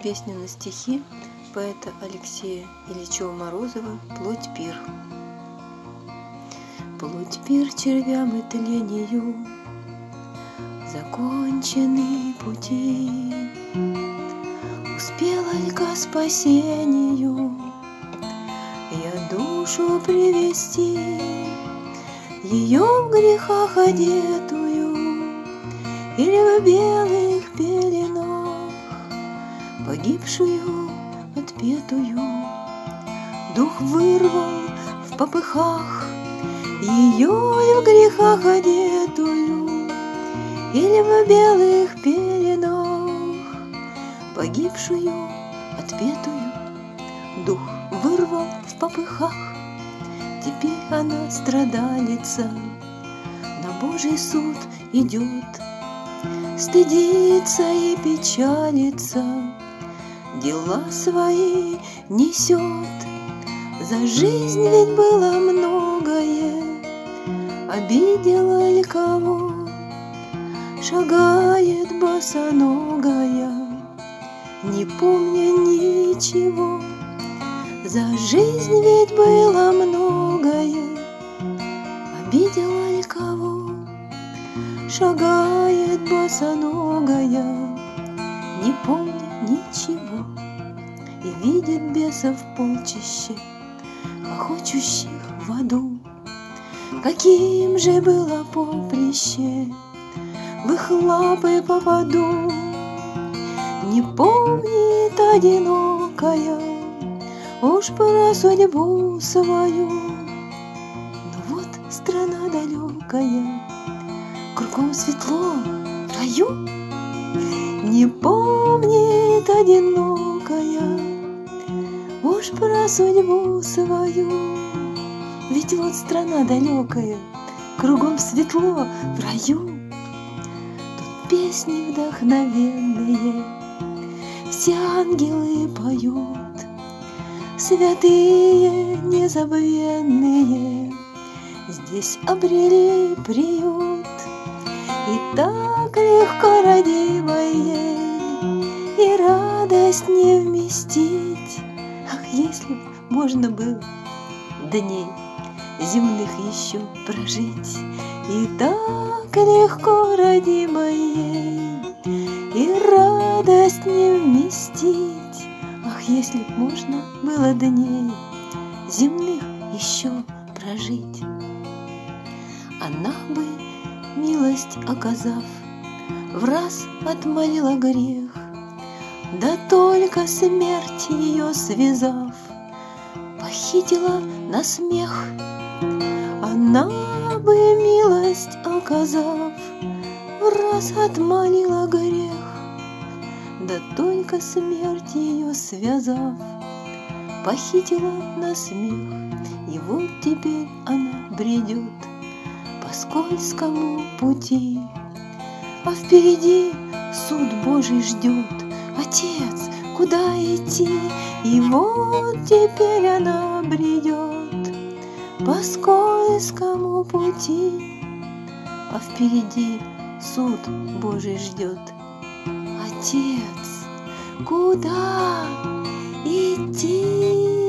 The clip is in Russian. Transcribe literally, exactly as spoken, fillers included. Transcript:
песню на стихи поэта Алексея Ильичева-Морозова «Плоть пир». Плоть пир червям и тлению, закончены пути. Успела ли ко спасению я душу привести, ее в грехах одетую или в белых пеленах, погибшую, отпетую, дух вырвал в попыхах, ее ли в грехах одетую или в белых пеленах, погибшую, отпетую, дух вырвал в попыхах. Теперь она страдалица, на Божий суд идет, стыдится и печалится, дела свои несет. За жизнь ведь было многое, обидела ли кого, шагает босоногая, не помня ничего. За жизнь ведь было многое, обидела ли кого, шагает босоногая, не помня ничего, и видит бесов полчище, хохочущих в аду. Каким же было поприще, в их лапы попаду. Не помнит одинокая уж про судьбу свою. Но вот страна далекая, кругом светло в раю. Не помнит одинокая уж про судьбу свою. Ведь вот страна далекая, кругом светло в раю. Тут песни вдохновенные, все ангелы поют, святые незабвенные здесь обрели приют. И так легко родимое, и радость не вместить. Ах, если б можно было дней земных еще прожить. И так легко родимое, и радость не вместить. Ах, если б можно было дней земных еще прожить. Она бы, милость оказав, в раз отмолила грех, да только смерть ее связав, похитила на смех. Она бы, милость оказав, в раз отмолила грех, да только смерть ее связав, похитила на смех. И вот теперь она бредет по скользкому пути, а впереди суд Божий ждет. Отец, куда идти? И вот теперь она бредет по скользкому пути, а впереди суд Божий ждет. Отец, куда идти?